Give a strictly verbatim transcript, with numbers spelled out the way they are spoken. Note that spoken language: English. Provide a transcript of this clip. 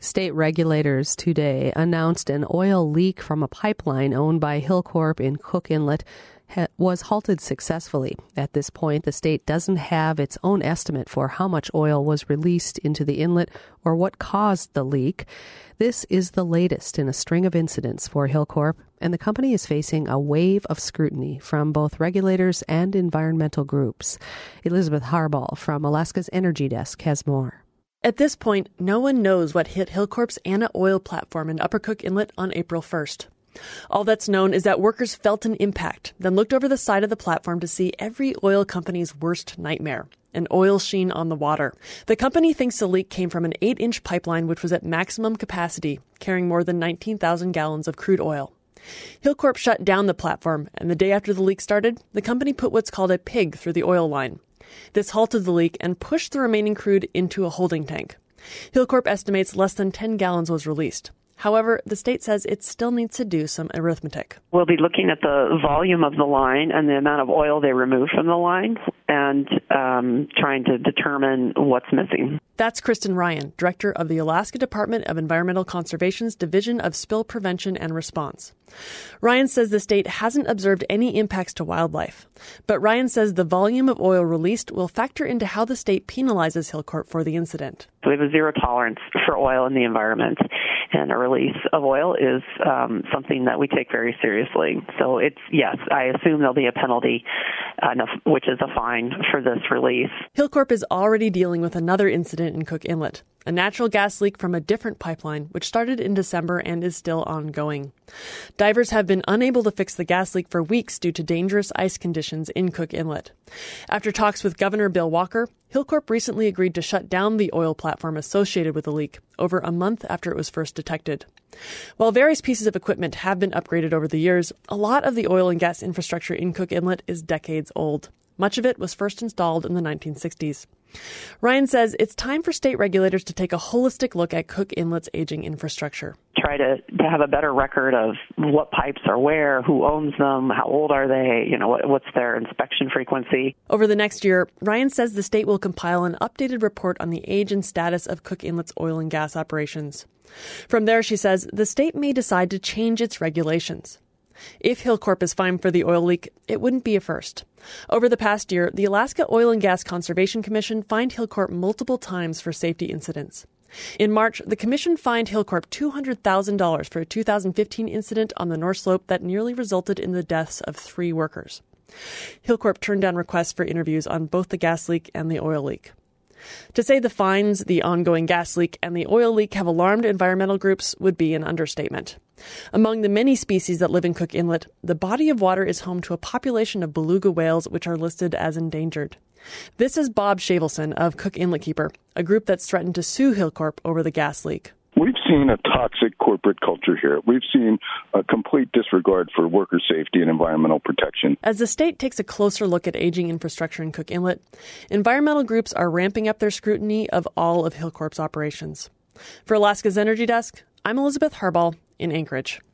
State regulators today announced an oil leak from a pipeline owned by Hilcorp in Cook Inlet ha- was halted successfully. At this point, the state doesn't have its own estimate for how much oil was released into the inlet or what caused the leak. This is the latest in a string of incidents for Hilcorp, and the company is facing a wave of scrutiny from both regulators and environmental groups. Elizabeth Harbaugh from Alaska's Energy Desk has more. At this point, no one knows what hit Hilcorp's Anna Oil platform in Upper Cook Inlet on April first. All that's known is that workers felt an impact, then looked over the side of the platform to see every oil company's worst nightmare, an oil sheen on the water. The company thinks the leak came from an eight-inch pipeline which was at maximum capacity, carrying more than nineteen thousand gallons of crude oil. Hilcorp shut down the platform, and the day after the leak started, the company put what's called a pig through the oil line. This halted the leak and pushed the remaining crude into a holding tank. Hilcorp estimates less than ten gallons was released. However, the state says it still needs to do some arithmetic. We'll be looking at the volume of the line and the amount of oil they remove from the line and um, trying to determine what's missing. That's Kristen Ryan, director of the Alaska Department of Environmental Conservation's Division of Spill Prevention and Response. Ryan says the state hasn't observed any impacts to wildlife. But Ryan says the volume of oil released will factor into how the state penalizes Hilcorp for the incident. We have a zero tolerance for oil in the environment, and a release of oil is um, something that we take very seriously. So it's, yes, I assume there'll be a penalty, uh, which is a fine for this release. Hilcorp is already dealing with another incident in Cook Inlet, a natural gas leak from a different pipeline, which started in December and is still ongoing. Divers have been unable to fix the gas leak for weeks due to dangerous ice conditions in Cook Inlet. After talks with Governor Bill Walker, Hilcorp recently agreed to shut down the oil platform associated with the leak over a month after it was first detected. While various pieces of equipment have been upgraded over the years, a lot of the oil and gas infrastructure in Cook Inlet is decades old. Much of it was first installed in the nineteen sixties. Ryan says it's time for state regulators to take a holistic look at Cook Inlet's aging infrastructure. Try to, to have a better record of what pipes are where, who owns them, how old are they, you know, what, what's their inspection frequency. Over the next year, Ryan says the state will compile an updated report on the age and status of Cook Inlet's oil and gas operations. From there, she says, the state may decide to change its regulations. If Hilcorp is fined for the oil leak, it wouldn't be a first. Over the past year, the Alaska Oil and Gas Conservation Commission fined Hilcorp multiple times for safety incidents. In March, the commission fined Hilcorp two hundred thousand dollars for a two thousand fifteen incident on the North Slope that nearly resulted in the deaths of three workers. Hilcorp turned down requests for interviews on both the gas leak and the oil leak. To say the fines, the ongoing gas leak, and the oil leak have alarmed environmental groups would be an understatement. Among the many species that live in Cook Inlet, the body of water is home to a population of beluga whales which are listed as endangered. This is Bob Shavelson of Cook Inlet Keeper, a group that's threatened to sue Hilcorp over the gas leak. We've seen a toxic corporate culture here. We've seen a complete disregard for worker safety and environmental protection. As the state takes a closer look at aging infrastructure in Cook Inlet, environmental groups are ramping up their scrutiny of all of Hilcorp's operations. For Alaska's Energy Desk, I'm Elizabeth Harbaugh in Anchorage.